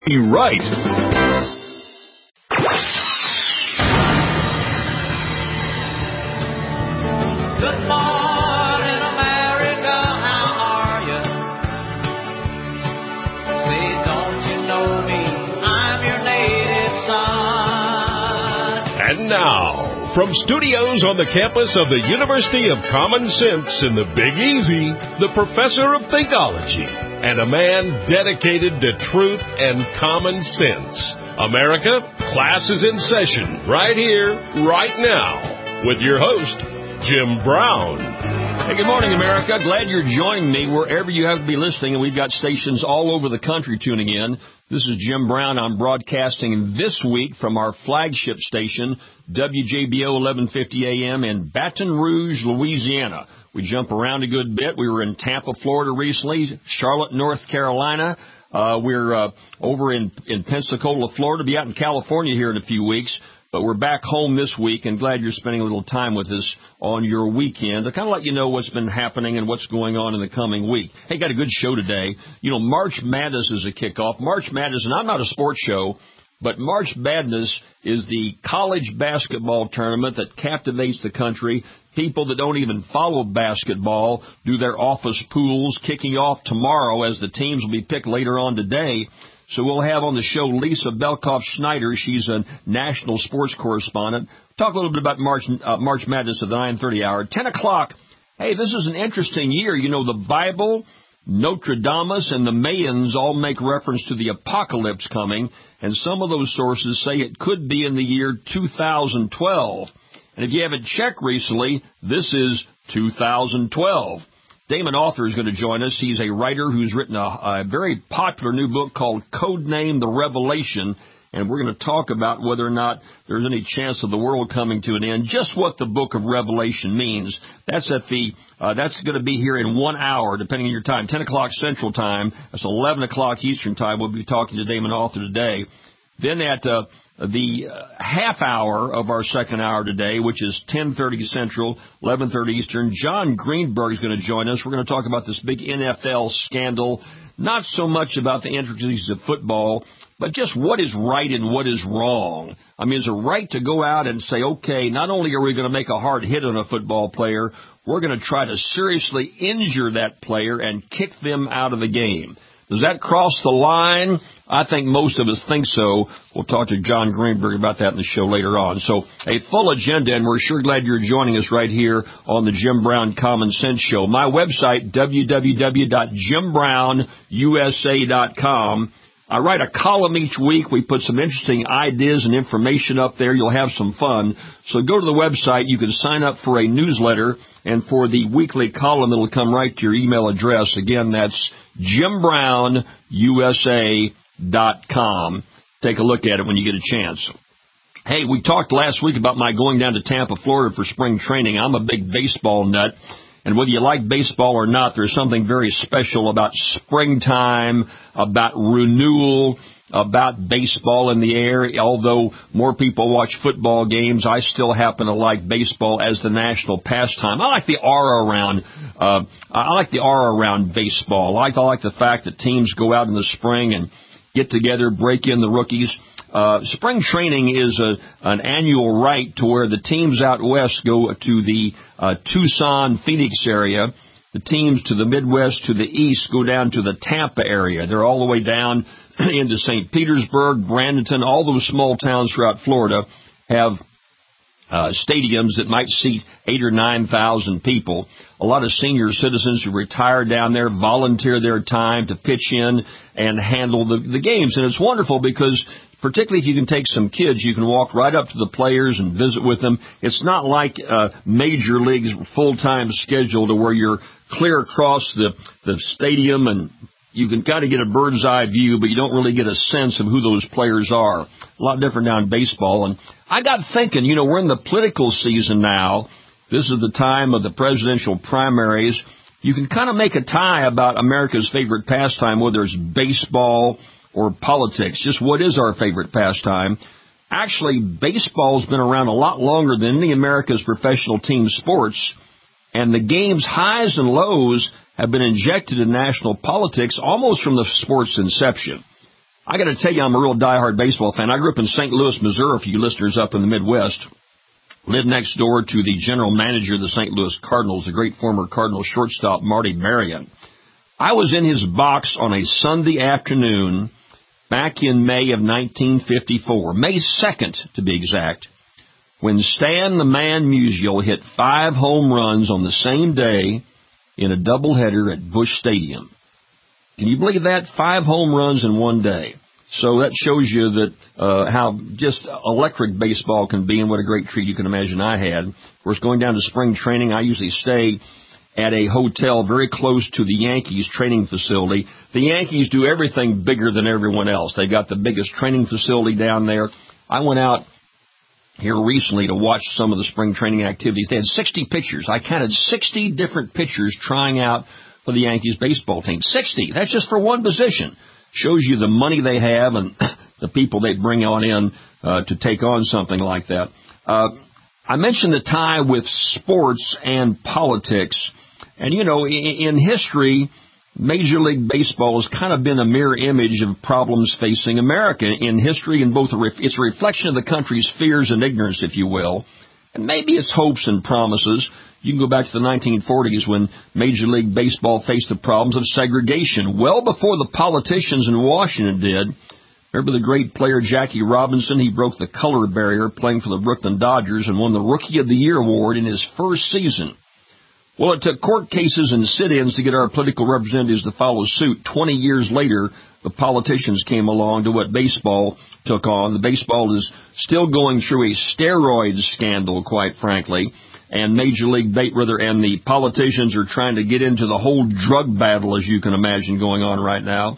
Be right. Good morning, America, how are you? Say, don't you know me? I'm your native son. And now, from studios on the campus of the University of Common Sense in the Big Easy, the professor of Thinkology and a man dedicated to truth and common sense. America, class is in session right here, right now, with your host, Jim Brown. Hey, good morning, America. Glad you're joining me wherever you have to be listening, and we've got stations all over the country tuning in. This is Jim Brown. I'm broadcasting this week from our flagship station, WJBO 1150 AM in Baton Rouge, Louisiana. We jump around a good bit. We were in Tampa, Florida recently, Charlotte, North Carolina. We're over in Pensacola, Florida. Be out in California here in a few weeks. But we're back home this week, and glad you're spending a little time with us on your weekend to kind of let you know what's been happening and what's going on in the coming week. Hey, got a good show today. You know, March Madness is a kickoff. March Madness, and I'm not a sports show, but March Madness is the college basketball tournament that captivates the country. People that don't even follow basketball do their office pools, kicking off tomorrow as the teams will be picked later on today. So we'll have on the show Lisa Belkoff-Schneider. She's a national sports correspondent. Talk a little bit about March Madness at the 9:30 hour. 10 o'clock, hey, this is an interesting year. You know, the Bible, Notre Dame, and the Mayans all make reference to the apocalypse coming, and some of those sources say it could be in the year 2012. And if you haven't checked recently, this is 2012. Damon Author is going to join us. He's a writer who's written a very popular new book called Codename The Revelation, and we're going to talk about whether or not there's any chance of the world coming to an end, just what the book of Revelation means. That's going to be here in 1 hour, depending on your time, 10 o'clock Central Time. That's 11 o'clock Eastern Time. We'll be talking to Damon Author today. Then at the half hour of our second hour today, which is 10:30 Central, 11:30 Eastern, John Greenberg is going to join us. We're going to talk about this big NFL scandal, not so much about the intricacies of football, but just what is right and what is wrong. I mean, is it right to go out and say, okay, not only are we going to make a hard hit on a football player, we're going to try to seriously injure that player and kick them out of the game? Does that cross the line? I think most of us think so. We'll talk to John Greenberg about that in the show later on. So a full agenda, and we're sure glad you're joining us right here on the Jim Brown Common Sense Show. My website, www.jimbrownusa.com. I write a column each week. We put some interesting ideas and information up there. You'll have some fun. So go to the website. You can sign up for a newsletter, and for the weekly column, it'll come right to your email address. Again, that's JimBrownUSA.com. Take a look at it when you get a chance. Hey, we talked last week about my going down to Tampa, Florida for spring training. I'm a big baseball nut. And whether you like baseball or not, there's something very special about springtime, about renewal, about baseball in the air. Although more people watch football games, I still happen to like baseball as the national pastime. I like the aura around baseball. I like the fact that teams go out in the spring and get together, break in the rookies. Spring training is an annual rite to where the teams out west go to the Tucson, Phoenix area. The teams to the Midwest, to the east, go down to the Tampa area. They're all the way down into St. Petersburg, Bradenton. All those small towns throughout Florida have stadiums that might seat 8,000 or 9,000 people. A lot of senior citizens who retire down there volunteer their time to pitch in and handle the games. And it's wonderful because particularly if you can take some kids, you can walk right up to the players and visit with them. It's not like Major League's full-time schedule to where you're clear across the stadium and you can kind of get a bird's eye view, but you don't really get a sense of who those players are. A lot different down in baseball. And I got thinking, we're in the political season now. This is the time of the presidential primaries. You can kind of make a tie about America's favorite pastime, whether it's baseball or politics. Just what is our favorite pastime? Actually, baseball's been around a lot longer than any America's professional team sports, and the game's highs and lows have been injected in national politics almost from the sport's inception. I got to tell you, I'm a real diehard baseball fan. I grew up in St. Louis, Missouri, for you listeners up in the Midwest. Lived next door to the general manager of the St. Louis Cardinals, the great former Cardinal shortstop Marty Marion. I was in his box on a Sunday afternoon back in May of 1954, May 2nd to be exact, when Stan the Man Musial hit 5 home runs on the same day in a doubleheader at Busch Stadium. Can you believe that? 5 home runs in one day. So that shows you that how just electric baseball can be, and what a great treat you can imagine I had. Of course, going down to spring training, I usually stay at a hotel very close to the Yankees training facility. The Yankees do everything bigger than everyone else. They got the biggest training facility down there. I went out here recently to watch some of the spring training activities. They had 60 pitchers. I counted 60 different pitchers trying out for the Yankees baseball team. 60. That's just for one position. Shows you the money they have and the people they bring on in to take on something like that. I mentioned the tie with sports and politics. And, you know, in history, Major League Baseball has kind of been a mirror image of problems facing America in history, and it's a reflection of the country's fears and ignorance, if you will, and maybe its hopes and promises. You can go back to the 1940s when Major League Baseball faced the problems of segregation well before the politicians in Washington did. Remember the great player Jackie Robinson? He broke the color barrier playing for the Brooklyn Dodgers and won the Rookie of the Year award in his first season. Well, it took court cases and sit-ins to get our political representatives to follow suit. 20 years later, the politicians came along to what baseball took on. The baseball is still going through a steroids scandal, quite frankly, and and the politicians are trying to get into the whole drug battle, as you can imagine, going on right now.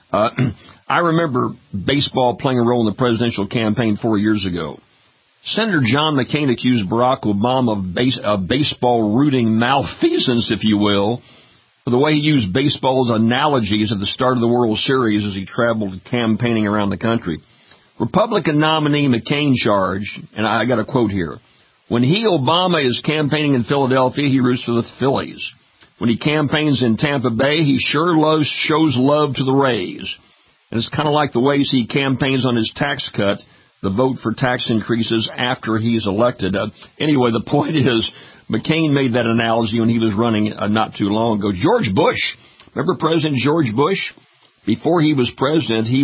I remember baseball playing a role in the presidential campaign 4 years ago. Senator John McCain accused Barack Obama of baseball rooting malfeasance, if you will, for the way he used baseball's analogies at the start of the World Series as he traveled campaigning around the country. Republican nominee McCain charged, and I got a quote here, "When Obama is campaigning in Philadelphia, he roots for the Phillies. When he campaigns in Tampa Bay, he sure shows love to the Rays." And it's kind of like the ways he campaigns on his tax cut, the vote for tax increases after he's elected. Anyway, the point is, McCain made that analogy when he was running not too long ago. George Bush, remember President George Bush? Before he was president, he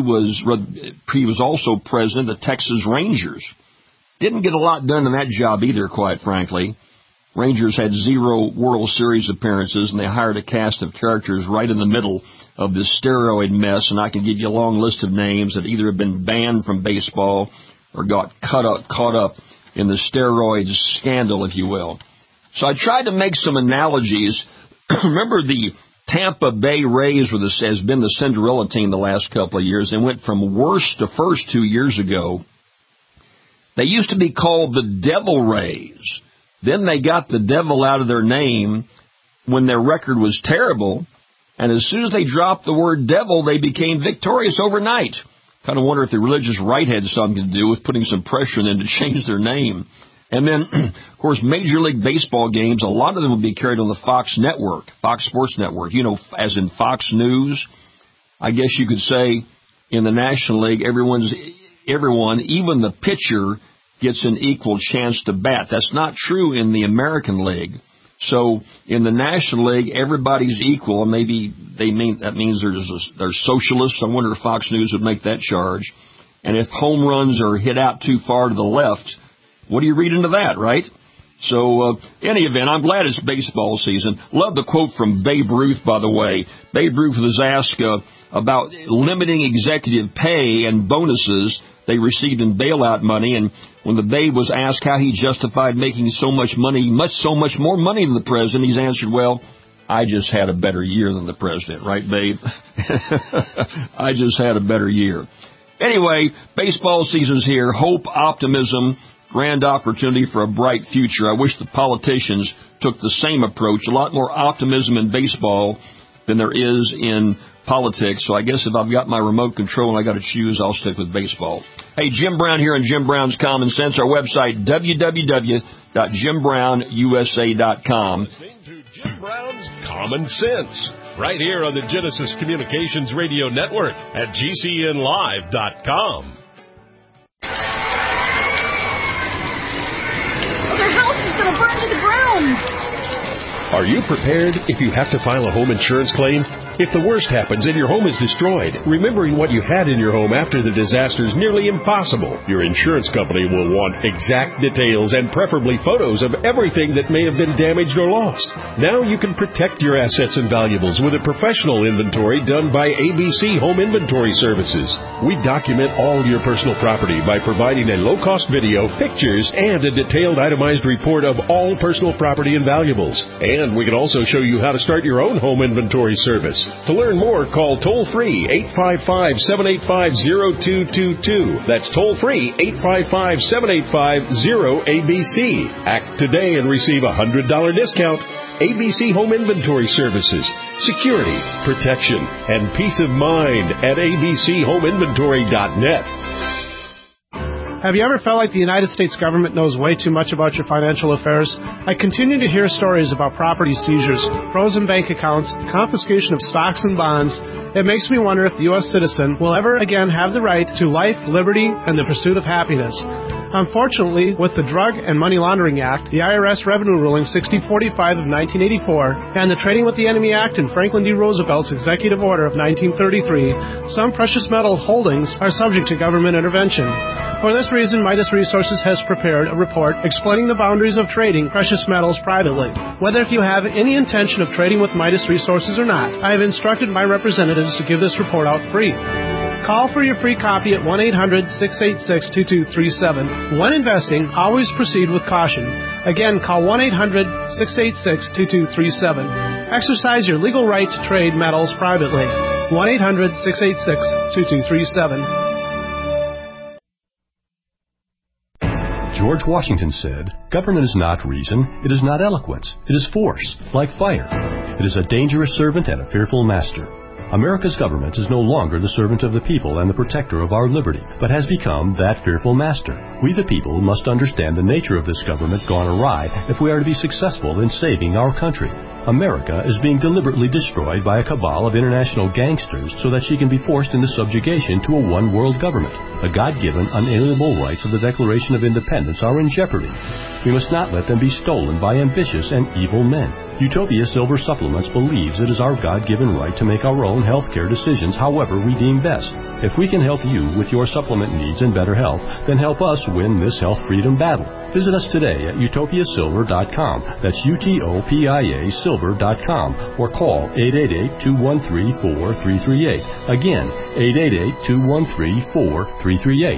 was also president of the Texas Rangers. Didn't get a lot done in that job either, quite frankly. Rangers had 0 World Series appearances, and they hired a cast of characters right in the middle of this steroid mess, and I can give you a long list of names that either have been banned from baseball or got caught up in the steroids scandal, if you will. So I tried to make some analogies. Remember the Tampa Bay Rays has been the Cinderella team the last couple of years. They went from worst to first 2 years ago. They used to be called the Devil Rays. Then they got the devil out of their name when their record was terrible. And as soon as they dropped the word devil, they became victorious overnight. Kind of wonder if the religious right had something to do with putting some pressure on them to change their name. And then, of course, Major League Baseball games, a lot of them will be carried on the Fox network, Fox Sports Network, you know, as in Fox News. I guess you could say in the National League, everyone, even the pitcher, gets an equal chance to bat. That's not true in the American League. So in the National League, everybody's equal, and maybe that means they're socialists. I wonder if Fox News would make that charge. And if home runs are hit out too far to the left, what do you read into that, right? So, any event, I'm glad it's baseball season. Love the quote from Babe Ruth, by the way. Babe Ruth was asked about limiting executive pay and bonuses they received in bailout money, and when the Babe was asked how he justified making so much more money than the president, he's answered, "Well, I just had a better year than the president." Right, Babe? I just had a better year. Anyway, baseball season's here. Hope, optimism, grand opportunity for a bright future. I wish the politicians took the same approach. A lot more optimism in baseball than there is in politics. So I guess if I've got my remote control and I got to choose, I'll stick with baseball. Hey, Jim Brown here on Jim Brown's Common Sense. Our website, www.JimBrownUSA.com. Listening to Jim Brown's Common Sense. right here on the Genesis Communications Radio Network at GCNlive.com. Their house is going to burn to the ground. Are you prepared if you have to file a home insurance claim? If the worst happens and your home is destroyed, remembering what you had in your home after the disaster is nearly impossible. Your insurance company will want exact details and preferably photos of everything that may have been damaged or lost. Now you can protect your assets and valuables with a professional inventory done by ABC Home Inventory Services. We document all your personal property by providing a low-cost video, pictures, and a detailed itemized report of all personal property and valuables. And we can also show you how to start your own home inventory service. To learn more, call toll-free 855-785-0222. That's toll-free 855-785-0ABC. Act today and receive a $100 discount. ABC Home Inventory Services. Security, protection, and peace of mind at abchomeinventory.net. Have you ever felt like the United States government knows way too much about your financial affairs? I continue to hear stories about property seizures, frozen bank accounts, confiscation of stocks and bonds. It makes me wonder if the U.S. citizen will ever again have the right to life, liberty, and the pursuit of happiness. Unfortunately, with the Drug and Money Laundering Act, the IRS Revenue Ruling 6045 of 1984, and the Trading with the Enemy Act and Franklin D. Roosevelt's Executive Order of 1933, some precious metal holdings are subject to government intervention. For this reason, Midas Resources has prepared a report explaining the boundaries of trading precious metals privately. Whether if you have any intention of trading with Midas Resources or not, I have instructed my representatives to give this report out free. Call for your free copy at 1-800-686-2237. When investing, always proceed with caution. Again, call 1-800-686-2237. Exercise your legal right to trade metals privately. 1-800-686-2237. George Washington said, "Government is not reason, it is not eloquence, it is force, like fire. It is a dangerous servant and a fearful master." America's government is no longer the servant of the people and the protector of our liberty, but has become that fearful master. We the people must understand the nature of this government gone awry if we are to be successful in saving our country. America is being deliberately destroyed by a cabal of international gangsters so that she can be forced into subjugation to a one-world government. The God-given, unalienable rights of the Declaration of Independence are in jeopardy. We must not let them be stolen by ambitious and evil men. Utopia Silver Supplements believes it is our God-given right to make our own health care decisions however we deem best. If we can help you with your supplement needs and better health, then help us win this health freedom battle. Visit us today at utopiasilver.com. That's UTOPIA Silver.com, or call 888-213-4338. Again, 888-213-4338.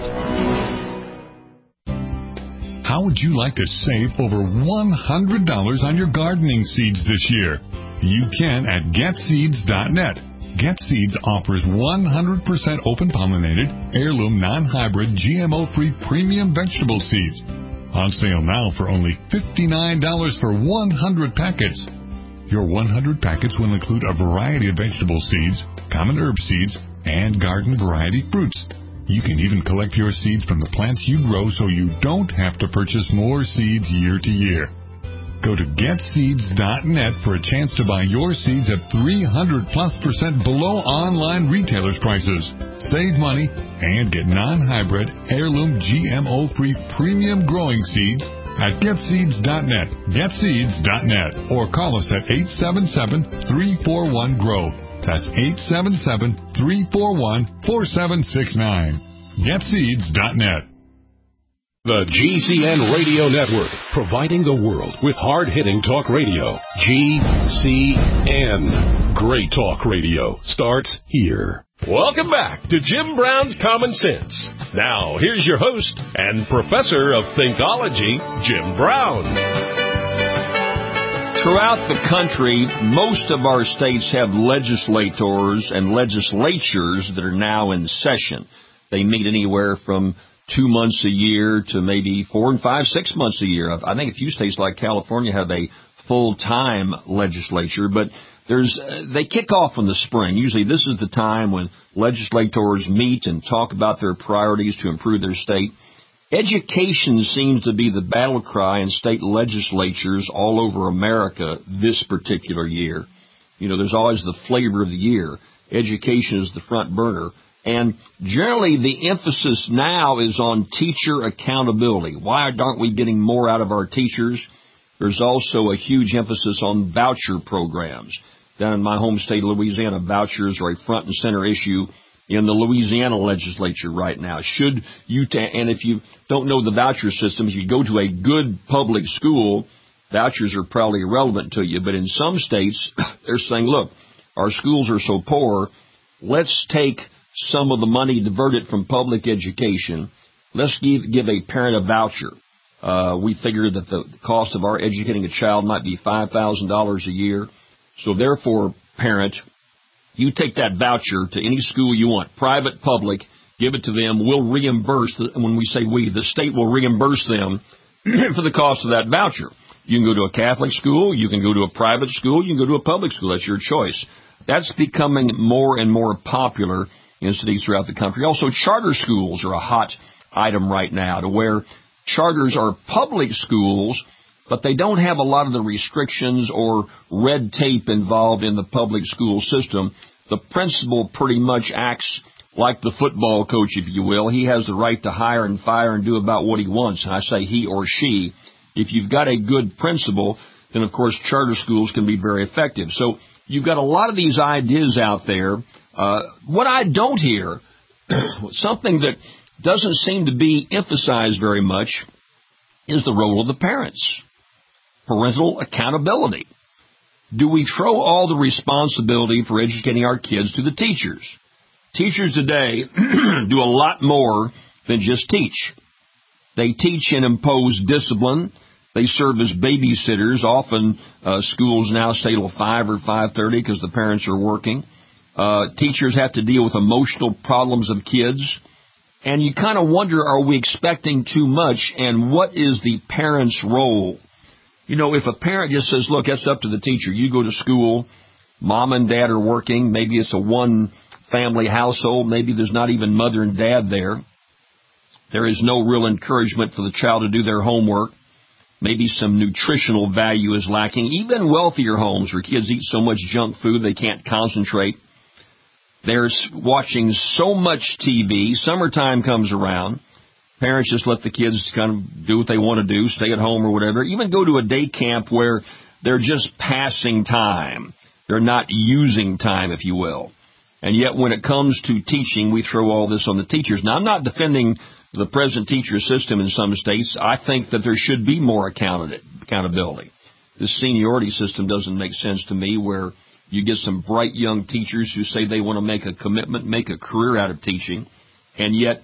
How would you like to save over $100 on your gardening seeds this year? You can at GetSeeds.net. GetSeeds offers 100% open-pollinated, heirloom, non-hybrid, GMO-free premium vegetable seeds. On sale now for only $59 for 100 packets. Your 100 packets will include a variety of vegetable seeds, common herb seeds, and garden variety fruits. You can even collect your seeds from the plants you grow so you don't have to purchase more seeds year to year. Go to GetSeeds.net for a chance to buy your seeds at 300+% below online retailers' prices. Save money and get non-hybrid, heirloom, GMO-free premium growing seeds at GetSeeds.net, GetSeeds.net, or call us at 877-341-GROW. That's 877-341-4769. GetSeeds.net. The GCN Radio Network, providing the world with hard-hitting talk radio. GCN. Great talk radio starts here. Welcome back to Jim Brown's Common Sense. Now, here's your host and professor of Thinkology, Jim Brown. Throughout the country, most of our states have legislators and legislatures that are now in session. They meet anywhere from 2 months a year to maybe 4 and 5, 6 months a year. I think a few states like California have a full-time legislature, but they kick off in the spring. Usually this is the time when legislators meet and talk about their priorities to improve their state. Education seems to be the battle cry in state legislatures all over America this particular year. There's always the flavor of the year. Education is the front burner. And generally the emphasis now is on teacher accountability. Why aren't we getting more out of our teachers? There's also a huge emphasis on voucher programs. Down in my home state of Louisiana, vouchers are a front and center issue in the Louisiana legislature right now. And if you don't know the voucher system, if you go to a good public school, vouchers are probably irrelevant to you. But in some states, they're saying, look, our schools are so poor, let's take some of the money diverted from public education. Let's give a parent a voucher. We figure that the cost of our educating a child might be $5,000 a year. So therefore, parent, you take that voucher to any school you want, private, public, give it to them. We'll reimburse, when we say we, the state will reimburse them for the cost of that voucher. You can go to a Catholic school, you can go to a private school, you can go to a public school. That's your choice. That's becoming more and more popular in cities throughout the country. Also, charter schools are a hot item right now, to where charters are public schools, but they don't have a lot of the restrictions or red tape involved in the public school system. The principal pretty much acts like the football coach, if you will. He has the right to hire and fire and do about what he wants. And I say he or she. If you've got a good principal, then of course charter schools can be very effective. So you've got a lot of these ideas out there. What I don't hear, something that doesn't seem to be emphasized very much, is the role of the parents. Parental accountability. Do we throw all the responsibility for educating our kids to the teachers? Teachers today do a lot more than just teach. They teach and impose discipline. They serve as babysitters. Often schools now stay till 5 or 5:30 because the parents are working. Teachers have to deal with emotional problems of kids. And you kind of wonder, are we expecting too much, and what is the parent's role? If a parent just says, look, that's up to the teacher. You go to school, mom and dad are working, maybe it's a one-family household, maybe there's not even mother and dad there. There is no real encouragement for the child to do their homework. Maybe some nutritional value is lacking. Even wealthier homes where kids eat so much junk food they can't concentrate. They're watching so much TV. Summertime comes around. Parents just let the kids kind of do what they want to do, stay at home or whatever. Even go to a day camp where they're just passing time. They're not using time, if you will. And yet when it comes to teaching, we throw all this on the teachers. Now, I'm not defending the present teacher system in some states. I think that there should be more accountability. The seniority system doesn't make sense to me, where you get some bright young teachers who say they want to make a commitment, make a career out of teaching, and yet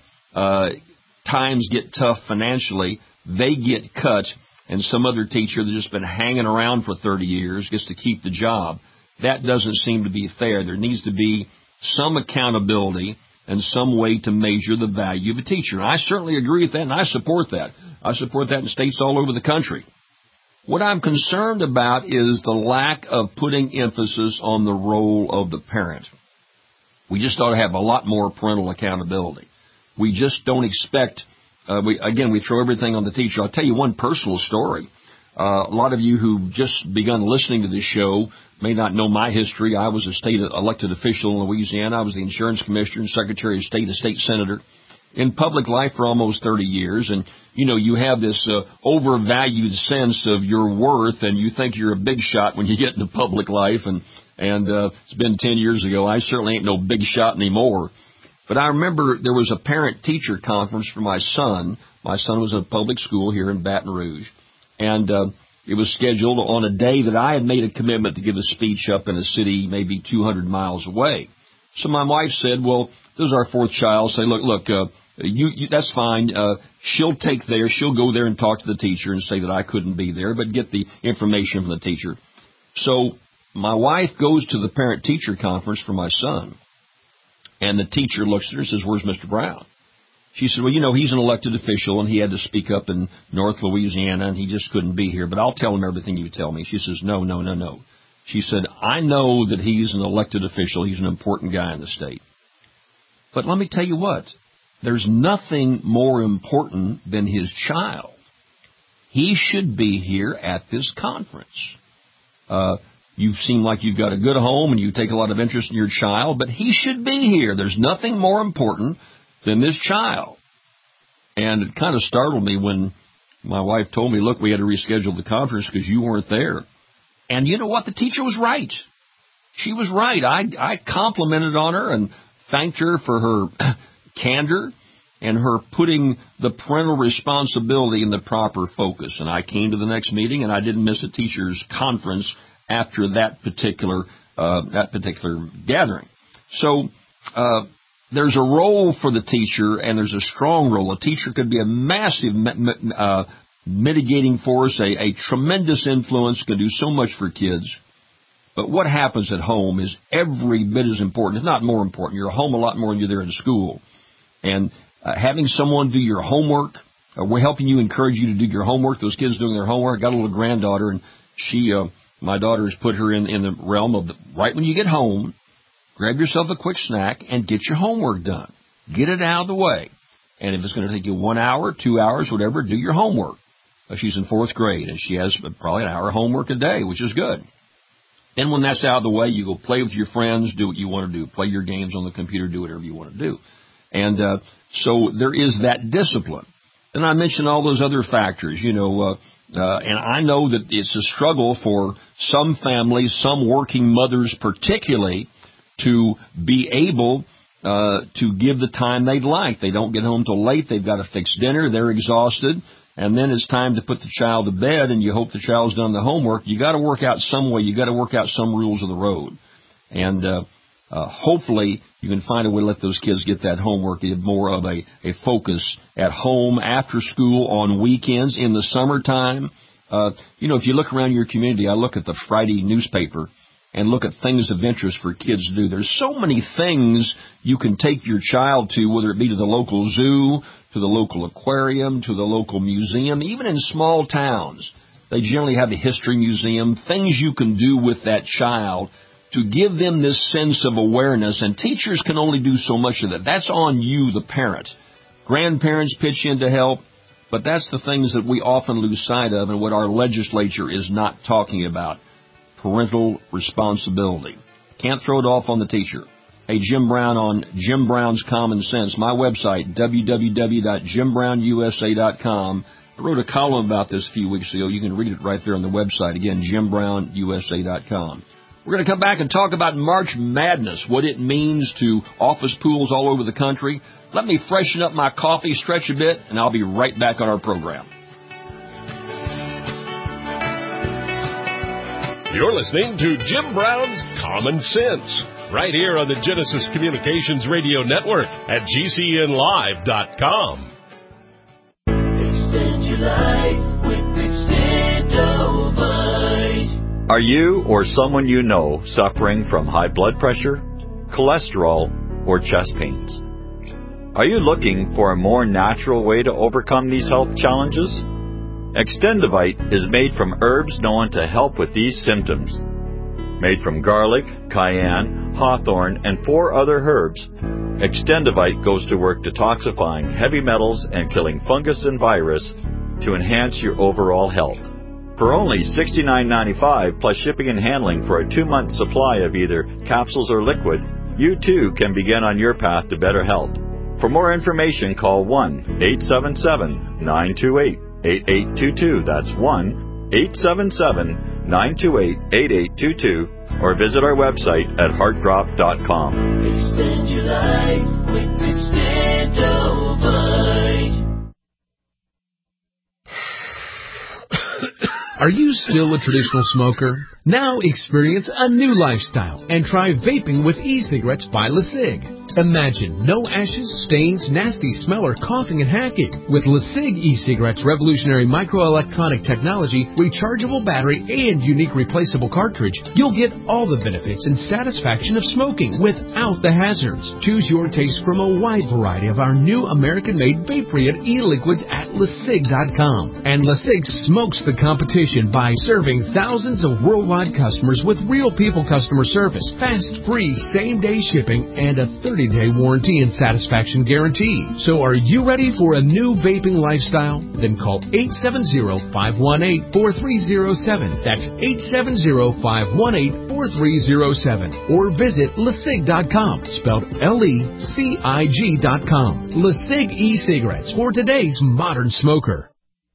times get tough financially, they get cut, and some other teacher that's just been hanging around for 30 years gets to keep the job. That doesn't seem to be fair. There needs to be some accountability and some way to measure the value of a teacher. And I certainly agree with that, and I support that. I support that in states all over the country. What I'm concerned about is the lack of putting emphasis on the role of the parent. We just ought to have a lot more parental accountability. We just don't expect, we throw everything on the teacher. I'll tell you one personal story. A lot of you who've just begun listening to this show may not know my history. I was a state elected official in Louisiana. I was the insurance commissioner and secretary of state, a state senator, in public life for almost 30 years. And, you have this overvalued sense of your worth, and you think you're a big shot when you get into public life. And it's been 10 years ago. I certainly ain't no big shot anymore. But I remember there was a parent-teacher conference for my son. My son was at a public school here in Baton Rouge. And it was scheduled on a day that I had made a commitment to give a speech up in a city maybe 200 miles away. So my wife said, well, this is our fourth child. Say, look, that's fine. She'll go there and talk to the teacher and say that I couldn't be there, but get the information from the teacher. So my wife goes to the parent-teacher conference for my son. And the teacher looks at her and says, where's Mr. Brown? She said, well, he's an elected official, and he had to speak up in North Louisiana, and he just couldn't be here. But I'll tell him everything you tell me. She says, no. She said, I know that he's an elected official. He's an important guy in the state. But let me tell you what. There's nothing more important than his child. He should be here at this conference. You seem like you've got a good home and you take a lot of interest in your child, but he should be here. There's nothing more important than this child. And it kind of startled me when my wife told me, look, we had to reschedule the conference because you weren't there. And you know what? The teacher was right. She was right. I complimented on her and thanked her for her candor and her putting the parental responsibility in the proper focus. And I came to the next meeting, and I didn't miss a teacher's conference after that particular gathering. So there's a role for the teacher, and there's a strong role. A teacher could be a massive mitigating force, a tremendous influence, can do so much for kids. But what happens at home is every bit as important, if not more important. You're at home a lot more than you're there in school. And having someone do your homework, we're helping you, encourage you to do your homework. Those kids doing their homework. I got a little granddaughter, and my daughter has put her in the realm of right when you get home, grab yourself a quick snack and get your homework done. Get it out of the way. And if it's going to take you 1 hour, 2 hours, whatever, do your homework. She's in 4th grade, and she has probably an hour of homework a day, which is good. Then when that's out of the way, you go play with your friends, do what you want to do, play your games on the computer, do whatever you want to do. And so there is that discipline. And I mentioned all those other factors, and I know that it's a struggle for some families, some working mothers particularly, to be able to give the time they'd like. They don't get home till late. They've got to fix dinner. They're exhausted. And then it's time to put the child to bed, and you hope the child's done the homework. You got to work out some way. You got to work out some rules of the road. And hopefully you can find a way to let those kids get that homework, more of a focus at home, after school, on weekends, in the summertime. If you look around your community, I look at the Friday newspaper and look at things of interest for kids to do. There's so many things you can take your child to, whether it be to the local zoo, to the local aquarium, to the local museum. Even in small towns, they generally have a history museum, things you can do with that child to give them this sense of awareness. And teachers can only do so much of that. That's on you, the parent. Grandparents pitch in to help, but that's the things that we often lose sight of and what our legislature is not talking about. Parental responsibility. Can't throw it off on the teacher. Hey, Jim Brown on Jim Brown's Common Sense. My website, www.JimBrownUSA.com. I wrote a column about this a few weeks ago. You can read it right there on the website. Again, JimBrownUSA.com. We're going to come back and talk about March Madness, what it means to office pools all over the country. Let me freshen up my coffee, stretch a bit, and I'll be right back on our program. You're listening to Jim Brown's Common Sense, right here on the Genesis Communications Radio Network at GCNlive.com. Extend your life with Extendovite. Are you or someone you know suffering from high blood pressure, cholesterol, or chest pains? Are you looking for a more natural way to overcome these health challenges? Extendovite is made from herbs known to help with these symptoms. Made from garlic, cayenne, hawthorn, and 4 other herbs, Extendovite goes to work detoxifying heavy metals and killing fungus and virus to enhance your overall health. For only $69.95 plus shipping and handling for a 2-month supply of either capsules or liquid, you too can begin on your path to better health. For more information, call 1-877-928-8822. That's 1-877-928-8822. Or visit our website at heartdrop.com. Extend your life with Extendovite. Are you still a traditional smoker? Now experience a new lifestyle and try vaping with e-cigarettes by LeSig. Imagine no ashes, stains, nasty smell, or coughing and hacking. With LeSig e-cigarettes' revolutionary microelectronic technology, rechargeable battery, and unique replaceable cartridge, you'll get all the benefits and satisfaction of smoking without the hazards. Choose your taste from a wide variety of our new American-made vape-free e-liquids at LeSig.com. And LeSig smokes the competition by serving thousands of worldwide customers with real people customer service, fast, free, same-day shipping, and a 30 30-day warranty and satisfaction guarantee. So are you ready for a new vaping lifestyle? Then call 870-518-4307. That's 870-518-4307. Or visit LeSig.com, spelled LECIG.com. LeSig e-cigarettes for today's modern smoker.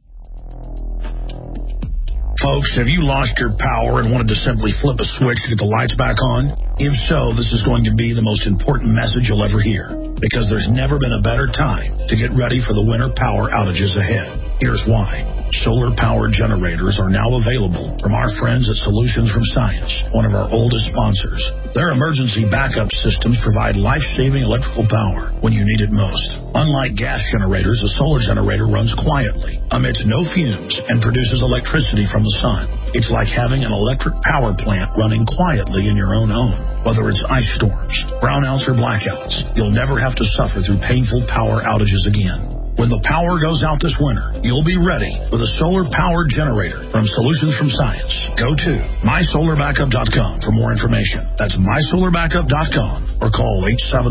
Folks, have you lost your power and wanted to simply flip a switch to get the lights back on? If so, this is going to be the most important message you'll ever hear, because there's never been a better time to get ready for the winter power outages ahead. Here's why. Solar-powered generators are now available from our friends at Solutions from Science, one of our oldest sponsors. Their emergency backup systems provide life-saving electrical power when you need it most. Unlike gas generators, a solar generator runs quietly, emits no fumes, and produces electricity from the sun. It's like having an electric power plant running quietly in your own home. Whether it's ice storms, brownouts, or blackouts, you'll never have to suffer through painful power outages again. When the power goes out this winter, you'll be ready with a solar-powered generator from Solutions from Science. Go to mysolarbackup.com for more information. That's mysolarbackup.com or call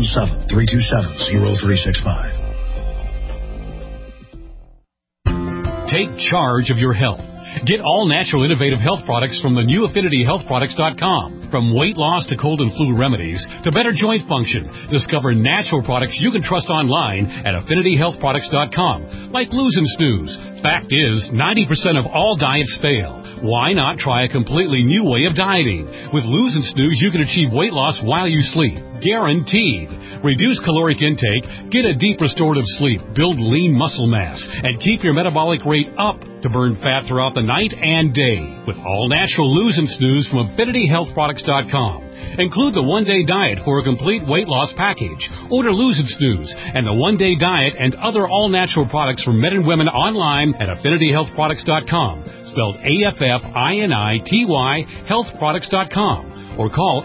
877-327-0365. Take charge of your health. Get all-natural innovative health products from the new AffinityHealthProducts.com. From weight loss to cold and flu remedies to better joint function, discover natural products you can trust online at AffinityHealthProducts.com, like Lose and Snooze. Fact is, 90% of all diets fail. Why not try a completely new way of dieting? With Lose and Snooze, you can achieve weight loss while you sleep. Guaranteed. Reduce caloric intake, get a deep restorative sleep, build lean muscle mass, and keep your metabolic rate up to burn fat throughout the night and day. With all-natural Lose and Snooze from AffinityHealthProducts.com. Include the one-day diet for a complete weight loss package. Order Lose and Snooze and the one-day diet and other all-natural products for men and women online at AffinityHealthProducts.com, spelled AFFINITY, healthproducts.com. Or call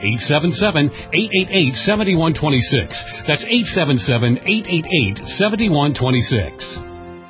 877-888-7126. That's 877-888-7126.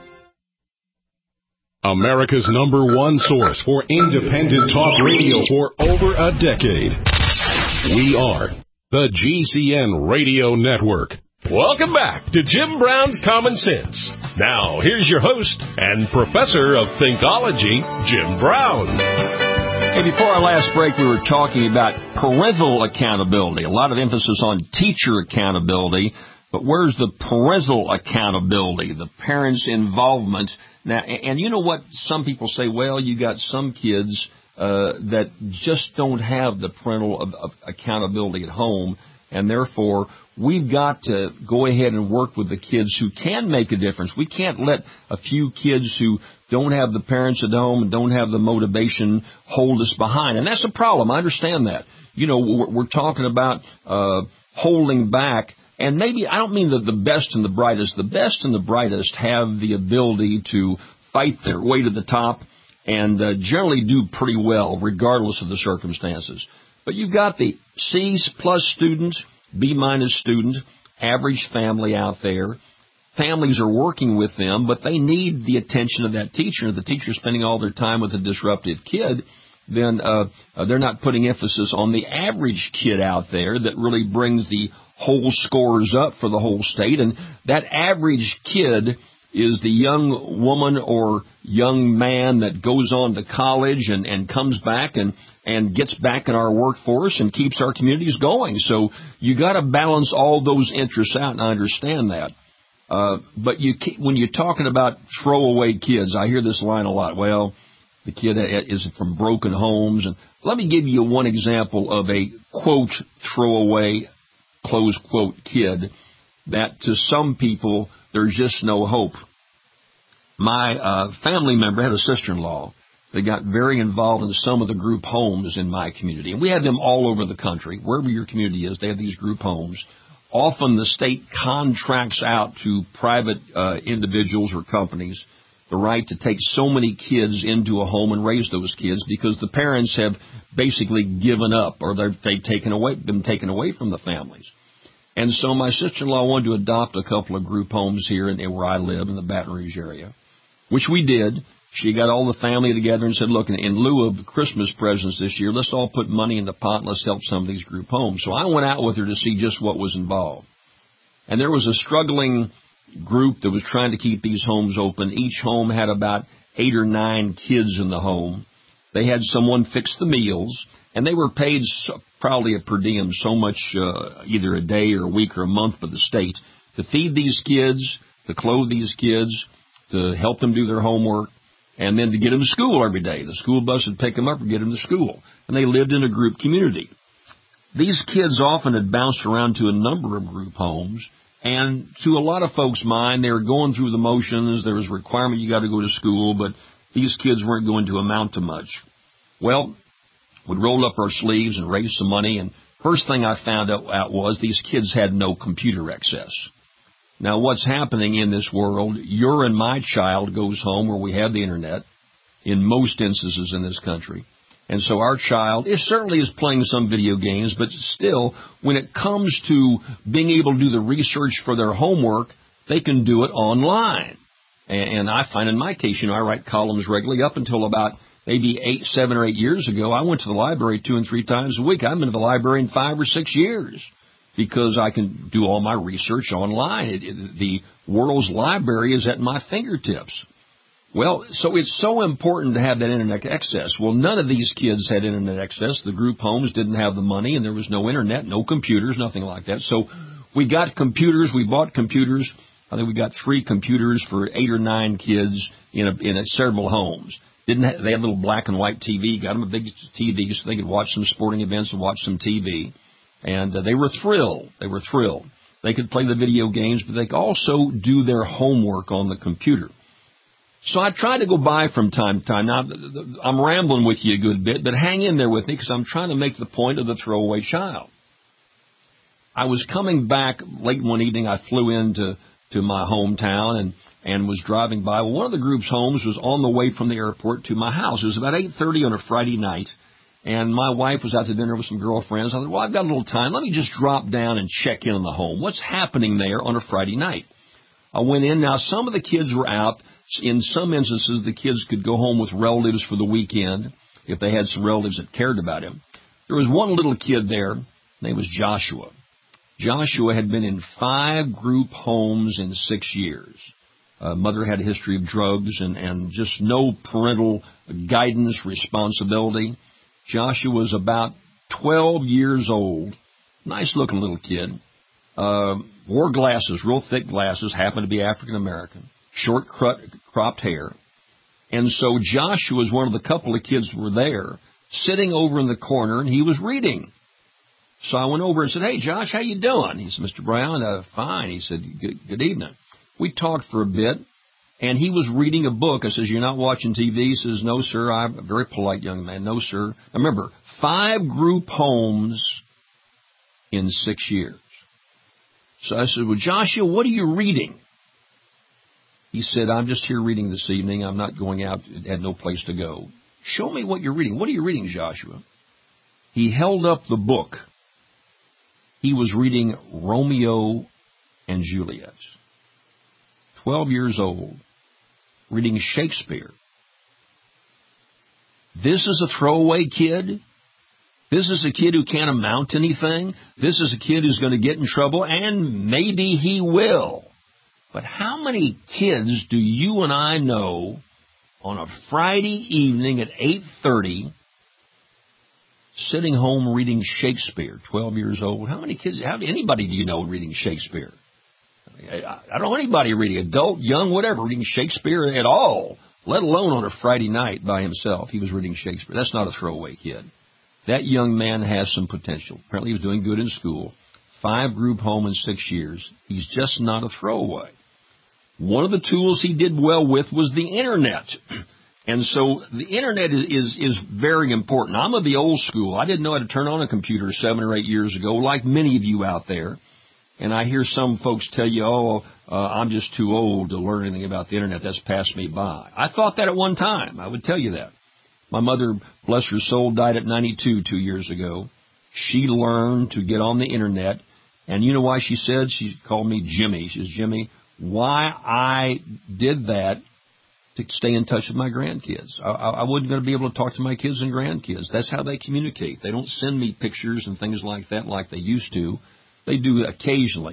America's #1 source for independent talk radio for over a decade. We are the GCN Radio Network. Welcome back to Jim Brown's Common Sense. Now, here's your host and professor of Thinkology, Jim Brown. Hey, before our last break, we were talking about parental accountability. A lot of emphasis on teacher accountability, but where's the parental accountability, the parents' involvement? Now, and you know what? Some people say, well, you got some kids that just don't have the parental accountability at home, and therefore we've got to go ahead and work with the kids who can make a difference. We can't let a few kids who don't have the parents at home and don't have the motivation hold us behind. And that's a problem. I understand that. You know, we're talking about holding back. And maybe, I don't mean that the best and the brightest. The best and the brightest have the ability to fight their way to the top and generally do pretty well regardless of the circumstances. But you've got the C's plus student, B minus student, average family out there. Families are working with them, but they need the attention of that teacher. If the teacher's spending all their time with a disruptive kid, then they're not putting emphasis on the average kid out there that really brings the whole scores up for the whole state. And that average kid is the young woman or young man that goes on to college and comes back and gets back in our workforce and keeps our communities going. So you got to balance all those interests out, and I understand that. But when you're talking about throwaway kids, I hear this line a lot. Well, the kid is from broken homes. And let me give you one example of a, quote, throwaway, close quote, kid that to some people there's just no hope. My family member had a sister-in-law that got very involved in some of the group homes in my community. And we have them all over the country. Wherever your community is, they have these group homes. Often the state contracts out to private individuals or companies the right to take so many kids into a home and raise those kids because the parents have basically given up or they've been taken away from the families. And so my sister-in-law wanted to adopt a couple of group homes here where I live in the Baton Rouge area, which we did. She got all the family together and said, look, in lieu of Christmas presents this year, let's all put money in the pot and let's help some of these group homes. So I went out with her to see just what was involved. And there was a struggling group that was trying to keep these homes open. Each home had about 8 or 9 kids in the home. They had someone fix the meals, and they were paid probably a per diem, so much either a day or a week or a month by the state to feed these kids, to clothe these kids, to help them do their homework, and then to get them to school every day. The school bus would pick them up and get them to school. And they lived in a group community. These kids often had bounced around to a number of group homes, and to a lot of folks' mind, they were going through the motions. There was a requirement you got to go to school, but these kids weren't going to amount to much. Well, we'd roll up our sleeves and raise some money, and first thing I found out was these kids had no computer access. Now, what's happening in this world, your and my child goes home where we have the Internet, in most instances in this country. And so our child certainly is playing some video games, but still, when it comes to being able to do the research for their homework, they can do it online. And I find in my case, I write columns regularly. Up until about maybe 7 or 8 years ago, I went to the library 2 and 3 times a week. I've been to the library in 5 or 6 years because I can do all my research online. The world's library is at my fingertips. Well, so it's so important to have that Internet access. Well, none of these kids had Internet access. The group homes didn't have the money, and there was no Internet, no computers, nothing like that. So we got computers. We bought computers. I think we got 3 computers for 8 or 9 kids in several homes. They had a little black and white TV. Got them a big TV so they could watch some sporting events and watch some TV. And they were thrilled. They were thrilled. They could play the video games, but they could also do their homework on the computer. So I try to go by from time to time. Now, I'm rambling with you a good bit, but hang in there with me because I'm trying to make the point of the throwaway child. I was coming back late one evening. I flew into my hometown and was driving by. Well, one of the group's homes was on the way from the airport to my house. It was about 8:30 on a Friday night, and my wife was out to dinner with some girlfriends. I thought, well, I've got a little time. Let me just drop down and check in on the home. What's happening there on a Friday night? I went in. Now, some of the kids were out. In some instances, the kids could go home with relatives for the weekend if they had some relatives that cared about him. There was one little kid there. His name was Joshua. Joshua had been in 5 group homes in 6 years. Mother had a history of drugs and just no parental guidance, responsibility. Joshua was about 12 years old. Nice-looking little kid. Wore glasses, real thick glasses, happened to be African-American. Short cropped hair. And so Joshua was one of the couple of kids who were there, sitting over in the corner, and he was reading. So I went over and said, hey, Josh, how you doing? He said, Mr. Brown, fine. He said, good evening. We talked for a bit, and he was reading a book. I says, you're not watching TV? He says, no, sir. I'm a very polite young man. No, sir. Now, remember, 5 group homes in 6 years. So I said, well, Joshua, what are you reading? He said, I'm just here reading this evening. I'm not going out. I had no place to go. Show me what you're reading. What are you reading, Joshua? He held up the book. He was reading Romeo and Juliet. 12 years old, reading Shakespeare. This is a throwaway kid. This is a kid who can't amount to anything. This is a kid who's going to get in trouble, and maybe he will. But how many kids do you and I know on a Friday evening at 8:30 sitting home reading Shakespeare, 12 years old? How many kids, anybody do you know reading Shakespeare? I don't know anybody reading, adult, young, whatever, reading Shakespeare at all, let alone on a Friday night by himself. He was reading Shakespeare. That's not a throwaway kid. That young man has some potential. Apparently he was doing good in school. 5 group home in 6 years. He's just not a throwaway. One of the tools he did well with was the Internet. And so the Internet is very important. I'm of the old school. I didn't know how to turn on a computer 7 or 8 years ago, like many of you out there. And I hear some folks tell you, I'm just too old to learn anything about the Internet. That's passed me by. I thought that at one time. I would tell you that. My mother, bless her soul, died at 92 2 years ago. She learned to get on the Internet. And you know why she said? She called me Jimmy. She says, Jimmy, why I did that to stay in touch with my grandkids. I wasn't going to be able to talk to my kids and grandkids. That's how they communicate. They don't send me pictures and things like that like they used to. They do occasionally.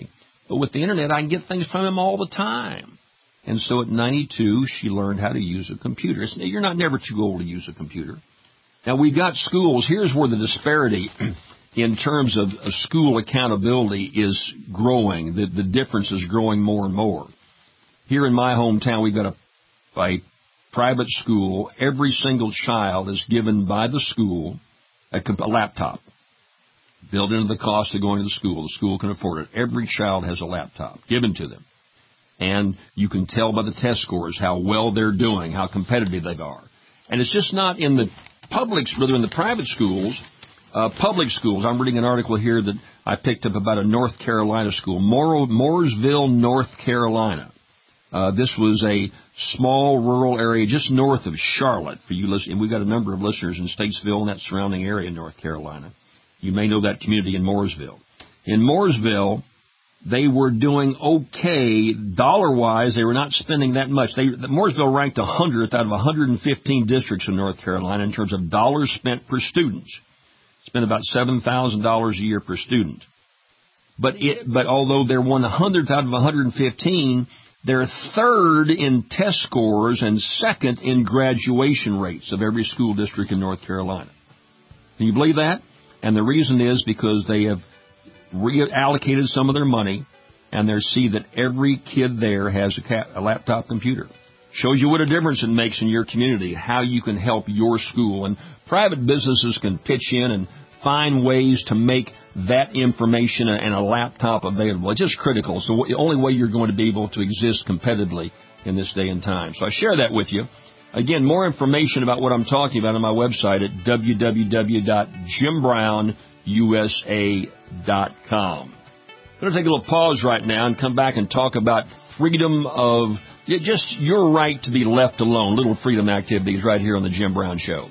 But with the Internet, I can get things from him all the time. And so at 92, she learned how to use a computer. You're not never too old to use a computer. Now, we've got schools. Here's where the disparity in terms of school accountability is growing. The difference is growing more and more. Here in my hometown, we've got a private school. Every single child is given by the school a laptop built into the cost of going to the school. The school can afford it. Every child has a laptop given to them. And you can tell by the test scores how well they're doing, how competitive they are. And it's just not in the in the private schools, public schools. I'm reading an article here that I picked up about a North Carolina school, Mooresville, North Carolina. This was a small rural area just north of Charlotte. For you listening, we've got a number of listeners in Statesville and that surrounding area in North Carolina. You may know that community in Mooresville. In Mooresville, they were doing okay dollar-wise. They were not spending that much. Mooresville ranked 100th out of 115 districts in North Carolina in terms of dollars spent per student. Spent about $7,000 a year per student. But although they're 100th out of 115, they're third in test scores and second in graduation rates of every school district in North Carolina. Can you believe that? And the reason is because they have reallocated some of their money, and they see that every kid there has a laptop computer. Shows you what a difference it makes in your community, how you can help your school. And private businesses can pitch in and find ways to make that information and a laptop available. It's just critical. So the only way you're going to be able to exist competitively in this day and time. So I share that with you. Again, more information about what I'm talking about on my website at www.jimbrown.usa.com. I'm going to take a little pause right now and come back and talk about freedom of just your right to be left alone. Little freedom activities right here on the Jim Brown Show.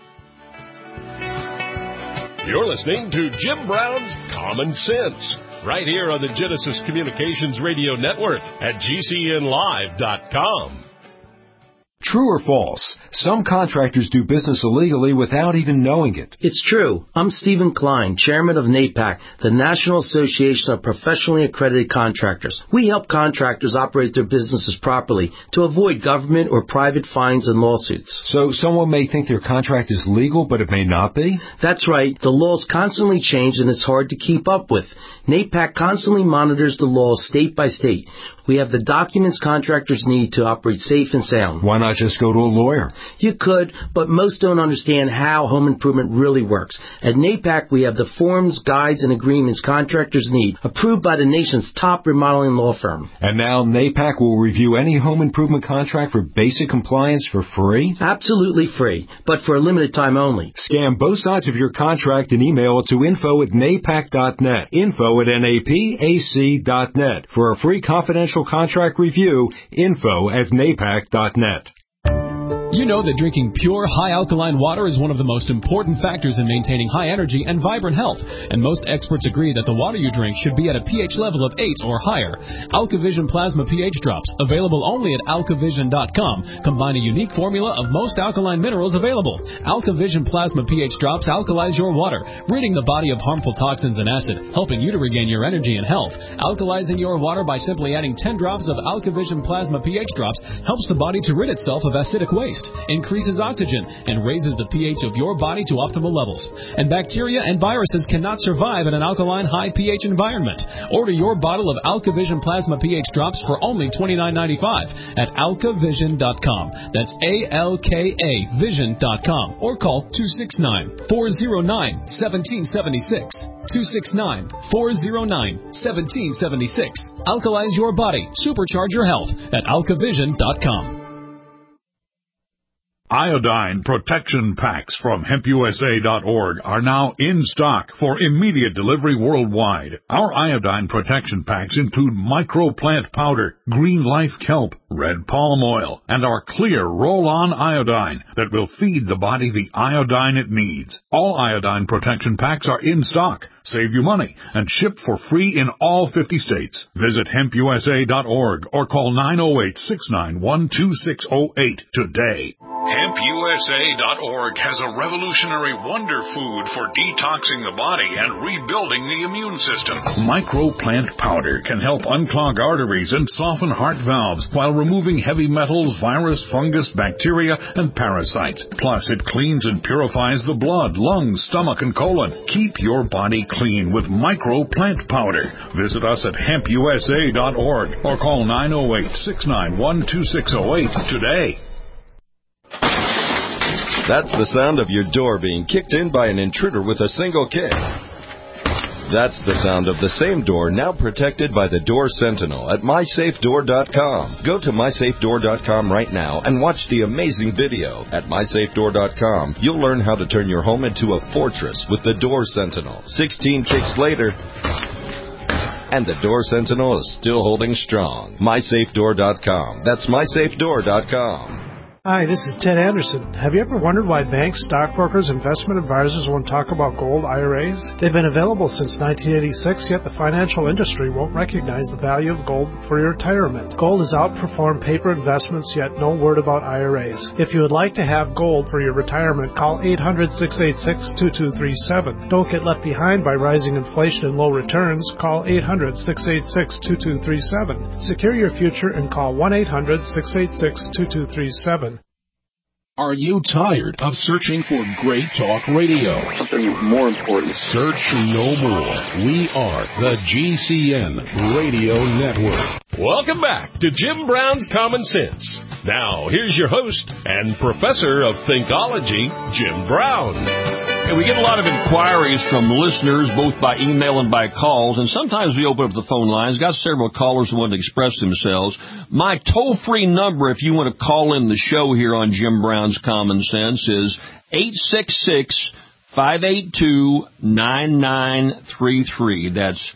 You're listening to Jim Brown's Common Sense right here on the Genesis Communications Radio Network at GCNlive.com. True or false? Some contractors do business illegally without even knowing it. It's true. I'm Stephen Klein, chairman of NAPAC, the National Association of Professionally Accredited Contractors. We help contractors operate their businesses properly to avoid government or private fines and lawsuits. So someone may think their contract is legal, but it may not be? That's right. The laws constantly change and it's hard to keep up with. NAPAC constantly monitors the laws state by state. We have the documents contractors need to operate safe and sound. Why not just go to a lawyer? You could, but most don't understand how home improvement really works. At NAPAC, we have the forms, guides, and agreements contractors need, approved by the nation's top remodeling law firm. And now NAPAC will review any home improvement contract for basic compliance for free? Absolutely free, but for a limited time only. Scan both sides of your contract and email it to info@napac.net. info@napac.net. For a free confidential contract review, info@napac.net. You know that drinking pure, high-alkaline water is one of the most important factors in maintaining high energy and vibrant health, and most experts agree that the water you drink should be at a pH level of 8 or higher. AlkaVision Plasma pH Drops, available only at alkavision.com, combine a unique formula of most alkaline minerals available. AlkaVision Plasma pH Drops alkalize your water, ridding the body of harmful toxins and acid, helping you to regain your energy and health. Alkalizing your water by simply adding 10 drops of AlkaVision Plasma pH Drops helps the body to rid itself of acidic waste, increases oxygen, and raises the pH of your body to optimal levels. And bacteria and viruses cannot survive in an alkaline high pH environment. Order your bottle of AlkaVision Plasma pH Drops for only $29.95 at alkavision.com. That's ALKA Vision.com, or call 269-409-1776. 269-409-1776. Alkalize your body. Supercharge your health at alkavision.com. Iodine protection packs from HempUSA.org are now in stock for immediate delivery worldwide. Our iodine protection packs include microplant powder, green life kelp, red palm oil, and our clear roll-on iodine that will feed the body the iodine it needs. All iodine protection packs are in stock, save you money, and ship for free in all 50 states. Visit HempUSA.org or call 908-691-2608 today. HempUSA.org has a revolutionary wonder food for detoxing the body and rebuilding the immune system. Microplant powder can help unclog arteries and soften heart valves while removing heavy metals, virus, fungus, bacteria, and parasites. Plus, it cleans and purifies the blood, lungs, stomach, and colon. Keep your body clean with Microplant powder. Visit us at HempUSA.org or call 908-691-2608 today. That's the sound of your door being kicked in by an intruder with a single kick. That's the sound of the same door now protected by the Door Sentinel at MySafeDoor.com. Go to MySafeDoor.com right now and watch the amazing video. At MySafeDoor.com, you'll learn how to turn your home into a fortress with the Door Sentinel. 16 kicks later, and the Door Sentinel is still holding strong. MySafeDoor.com. That's MySafeDoor.com. Hi, this is Ted Anderson. Have you ever wondered why banks, stockbrokers, investment advisors won't talk about gold IRAs? They've been available since 1986, yet the financial industry won't recognize the value of gold for your retirement. Gold has outperformed paper investments, yet no word about IRAs. If you would like to have gold for your retirement, call 800-686-2237. Don't get left behind by rising inflation and low returns. Call 800-686-2237. Secure your future and call 1-800-686-2237. Are you tired of searching for great talk radio? Something more important. Search no more. We are the GCN Radio Network. Welcome back to Jim Brown's Common Sense. Now, here's your host and professor of Thinkology, Jim Brown. And we get a lot of inquiries from listeners, both by email and by calls, and sometimes we open up the phone lines. Got several callers who want to express themselves. My toll-free number, if you want to call in the show here on Jim Brown's Common Sense, is 866-582-9933. That's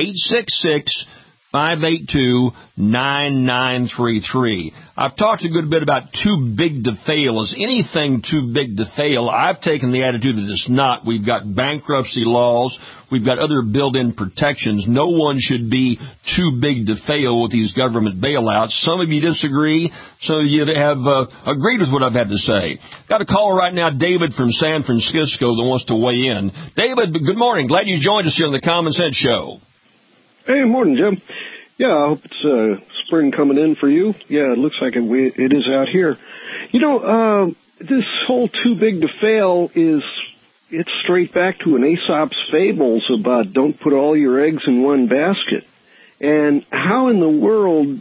866-582-9933. I've talked a good bit about too big to fail. Is anything too big to fail? I've taken the attitude that it's not. We've got bankruptcy laws. We've got other built-in protections. No one should be too big to fail with these government bailouts. Some of you disagree. Some of you have agreed with what I've had to say. Got a caller right now, David from San Francisco, that wants to weigh in. David, good morning. Glad you joined us here on the Common Sense Show. Hey, morning, Jim. Yeah, I hope it's spring coming in for you. Yeah, it looks like it is out here. You know, this whole too big to fail it's straight back to an Aesop's fables about don't put all your eggs in one basket. And how in the world,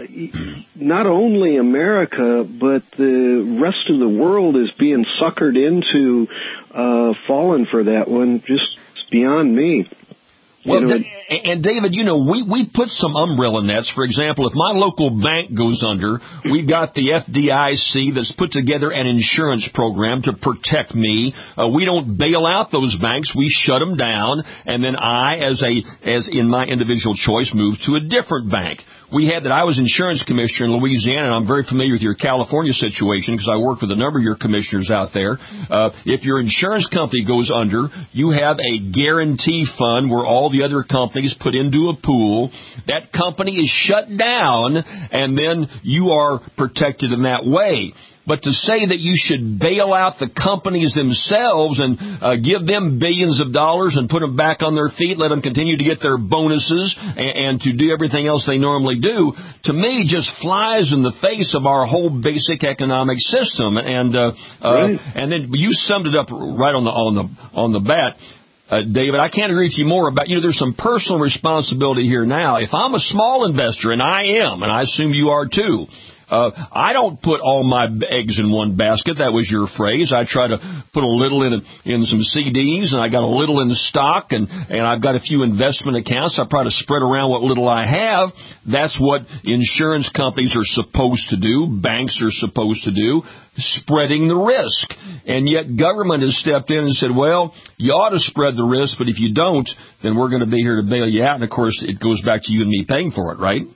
not only America, but the rest of the world is being suckered into falling for that one, just beyond me. Well, and David, you know, we put some umbrella nets. For example, if my local bank goes under, we've got the FDIC that's put together an insurance program to protect me. We don't bail out those banks. We shut them down, and then I, as in my individual choice, move to a different bank. We had that. I was insurance commissioner in Louisiana, and I'm very familiar with your California situation because I work with a number of your commissioners out there. If your insurance company goes under, you have a guarantee fund where all the other companies put into a pool. That company is shut down, and then you are protected in that way. But to say that you should bail out the companies themselves and give them billions of dollars and put them back on their feet, let them continue to get their bonuses and to do everything else they normally do, to me just flies in the face of our whole basic economic system. And right. And then you summed it up right on the bat. David, I can't agree with you more about, there's some personal responsibility here now. If I'm a small investor, and I am, and I assume you are too, I don't put all my eggs in one basket. That was your phrase. I try to put a little in some CDs, and I got a little in the stock, and I've got a few investment accounts. I try to spread around what little I have. That's what insurance companies are supposed to do. Banks are supposed to do, spreading the risk. And yet government has stepped in and said, well, you ought to spread the risk, but if you don't, then we're going to be here to bail you out. And, of course, it goes back to you and me paying for it, right?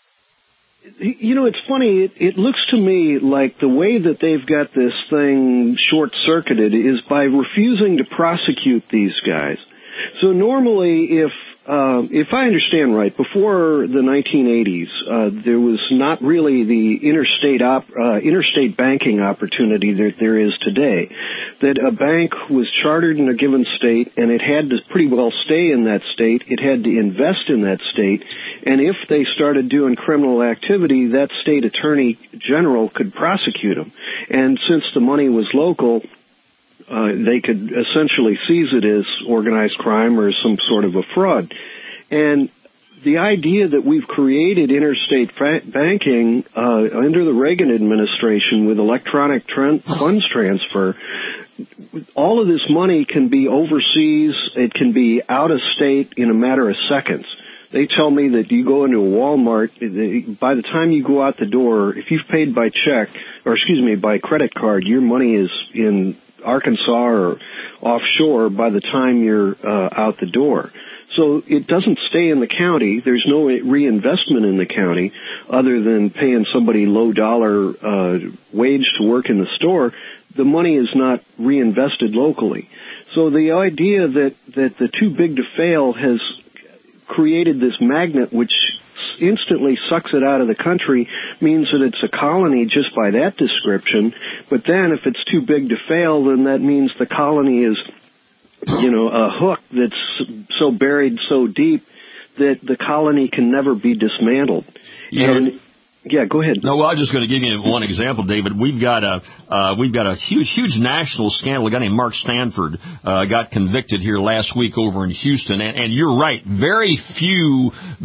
You know, it's funny. It looks to me like the way that they've got this thing short-circuited is by refusing to prosecute these guys. So normally, if I understand right, before the 1980s, there was not really the interstate banking opportunity that there is today. That a bank was chartered in a given state, and it had to pretty well stay in that state. It had to invest in that state, and if they started doing criminal activity, that state attorney general could prosecute them. And since the money was local, they could essentially seize it as organized crime or some sort of a fraud. And the idea that we've created interstate banking under the Reagan administration with electronic funds transfer, all of this money can be overseas. It can be out of state in a matter of seconds. They tell me that you go into a Walmart, by the time you go out the door, if you've paid by by credit card, your money is in Arkansas or offshore by the time you're out the door. So it doesn't stay in the county. There's no reinvestment in the county other than paying somebody low-dollar wage to work in the store. The money is not reinvested locally. So the idea that the too big to fail has created this magnet which instantly sucks it out of the country means that it's a colony just by that description. But then if it's too big to fail, then that means the colony is, a hook that's so buried so deep that the colony can never be dismantled. Yeah, go ahead. No, well, I'm just going to give you one example, David. We've got a huge national scandal. A guy named Mark Stanford got convicted here last week over in Houston, and you're right. Very few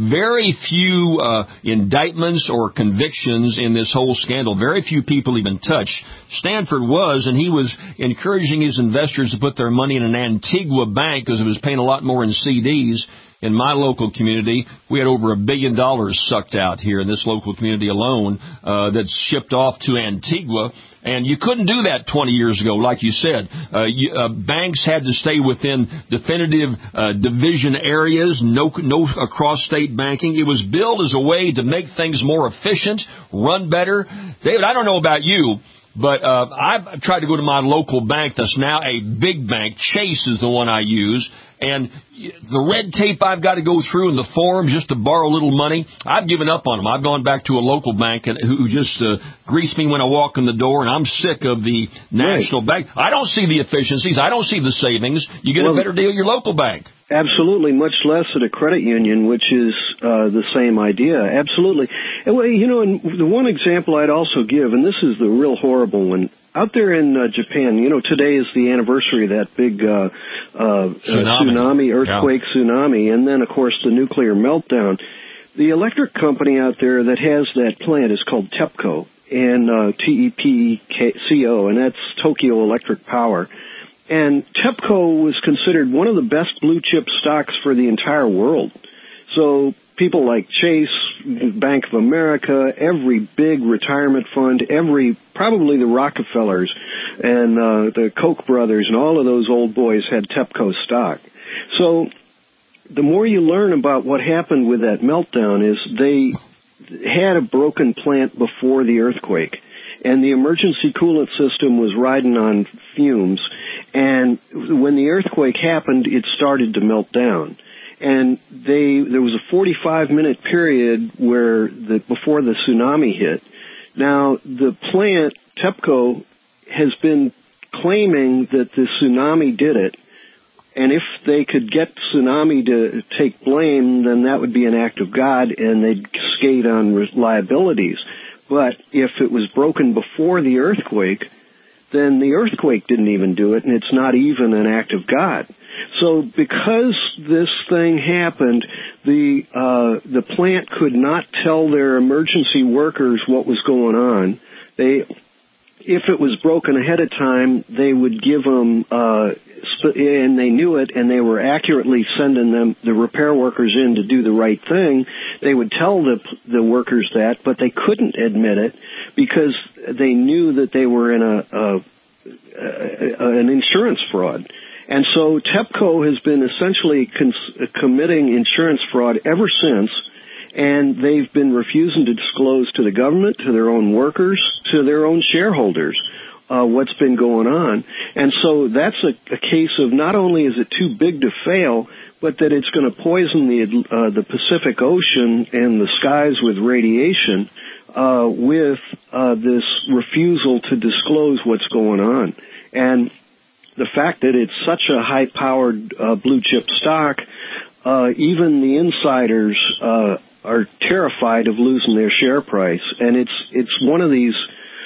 indictments or convictions in this whole scandal. Very few people even touched. Stanford was, and he was encouraging his investors to put their money in an Antigua bank because it was paying a lot more in CDs. In my local community, we had over $1 billion sucked out here in this local community alone that's shipped off to Antigua. And you couldn't do that 20 years ago, like you said. Banks had to stay within definitive division areas, no across-state banking. It was built as a way to make things more efficient, run better. David, I don't know about you, but I've tried to go to my local bank that's now a big bank. Chase is the one I use. And the red tape I've got to go through in the form just to borrow a little money, I've given up on them. I've gone back to a local bank who just grease me when I walk in the door, and I'm sick of the national bank. I don't see the efficiencies. I don't see the savings. You get a better deal at your local bank. Absolutely, much less at a credit union, which is the same idea. Absolutely. And, and the one example I'd also give, and this is the real horrible one, out there in Japan, today is the anniversary of that big tsunami, earthquake, tsunami, and then, of course, the nuclear meltdown. The electric company out there that has that plant is called TEPCO, and TEPCO, and that's Tokyo Electric Power. And TEPCO was considered one of the best blue-chip stocks for the entire world. So people like Chase, Bank of America, every big retirement fund, probably the Rockefellers and the Koch brothers and all of those old boys had TEPCO stock. So the more you learn about what happened with that meltdown is they had a broken plant before the earthquake, and the emergency coolant system was riding on fumes. And when the earthquake happened, it started to melt down. And there was a 45-minute period before the tsunami hit. Now, the plant, TEPCO, has been claiming that the tsunami did it. And if they could get tsunami to take blame, then that would be an act of God, and they'd skate on liabilities. But if it was broken before the earthquake, then the earthquake didn't even do it, and it's not even an act of God. So because this thing happened, the plant could not tell their emergency workers what was going on. If it was broken ahead of time, they would give them, and they knew it, and they were accurately sending the repair workers in to do the right thing. They would tell the workers that, but they couldn't admit it because they knew that they were in an insurance fraud. And so TEPCO has been essentially committing insurance fraud ever since, and they've been refusing to disclose to the government, to their own workers, to their own shareholders, what's been going on. And so that's a case of not only is it too big to fail, but that it's going to poison the Pacific Ocean and the skies with radiation with this refusal to disclose what's going on. And the fact that it's such a high-powered blue-chip stock, even the insiders are terrified of losing their share price. And it's one of these,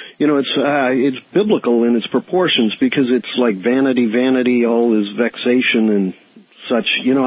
it's biblical in its proportions, because it's like vanity, all is vexation and such.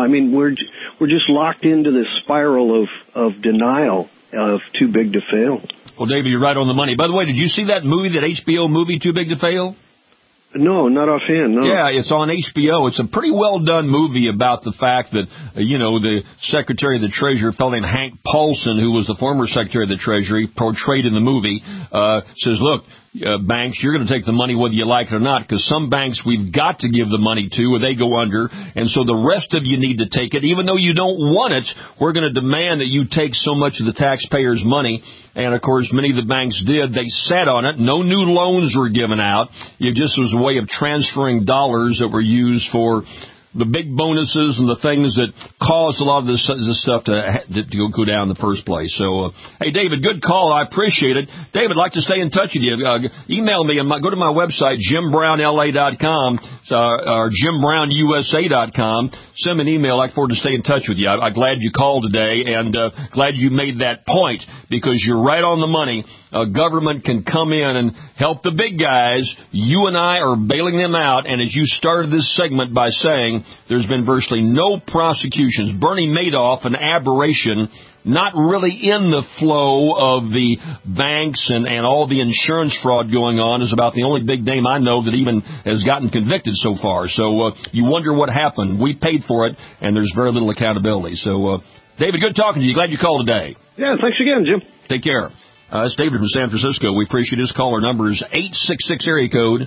We're just locked into this spiral of denial of too big to fail. Well, David, you're right on the money. By the way, did you see that HBO movie, Too Big to Fail? No, not offhand, no. Yeah, it's on HBO. It's a pretty well-done movie about the fact that, the Secretary of the Treasury, a fellow named Hank Paulson, who was the former Secretary of the Treasury, portrayed in the movie, says, look, banks, you're going to take the money whether you like it or not, because some banks we've got to give the money to or they go under, and so the rest of you need to take it. Even though you don't want it, we're going to demand that you take so much of the taxpayers' money. And, of course, many of the banks did. They sat on it. No new loans were given out. It just was a way of transferring dollars that were used for the big bonuses and the things that caused a lot of this stuff to go down in the first place. So, hey, David, good call. I appreciate it. David, I'd like to stay in touch with you. Email me. Go to my website, JimBrownLA.com or JimBrownUSA.com. Send me an email. I look forward to staying in touch with you. I'm glad you called today, and glad you made that point, because you're right on the money. Government can come in and help the big guys. You and I are bailing them out. And as you started this segment by saying, there's been virtually no prosecutions. Bernie Madoff, an aberration, not really in the flow of the banks and all the insurance fraud going on, is about the only big name I know that even has gotten convicted so far. So you wonder what happened. We paid for it, and there's very little accountability. So, David, good talking to you. Glad you called today. Yeah, thanks again, Jim. Take care. It's David from San Francisco. We appreciate his call. Our number is 866 area code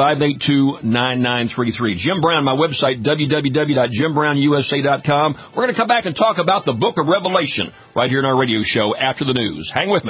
582-9933. Jim Brown, my website, www.JimBrownUSA.com. We're going to come back and talk about the book of Revelation right here in our radio show after the news. Hang with me.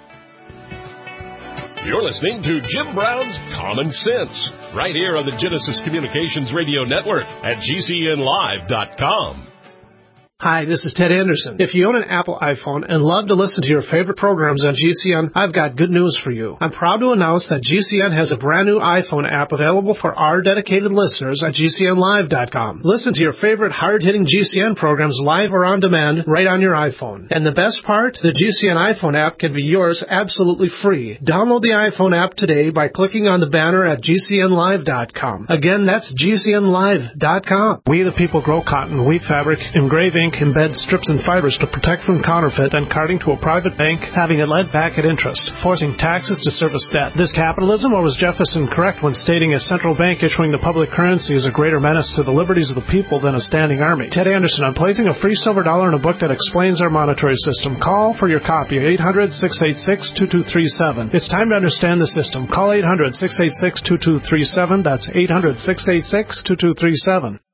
You're listening to Jim Brown's Common Sense right here on the Genesis Communications Radio Network at GCNlive.com. Hi, this is Ted Anderson. If you own an Apple iPhone and love to listen to your favorite programs on GCN, I've got good news for you. I'm proud to announce that GCN has a brand new iPhone app available for our dedicated listeners at GCNlive.com. Listen to your favorite hard-hitting GCN programs live or on demand right on your iPhone. And the best part, the GCN iPhone app can be yours absolutely free. Download the iPhone app today by clicking on the banner at GCNlive.com. Again, that's GCNlive.com. We the people grow cotton, weave fabric, engrave ink, embed strips and fibers to protect from counterfeit and carting to a private bank, having it lent back at interest, forcing taxes to service debt. This capitalism, or was Jefferson correct when stating a central bank issuing the public currency is a greater menace to the liberties of the people than a standing army? Ted Anderson, I'm placing a free silver dollar in a book that explains our monetary system. Call for your copy, 800-686-2237. It's time to understand the system. Call 800-686-2237. That's 800-686-2237.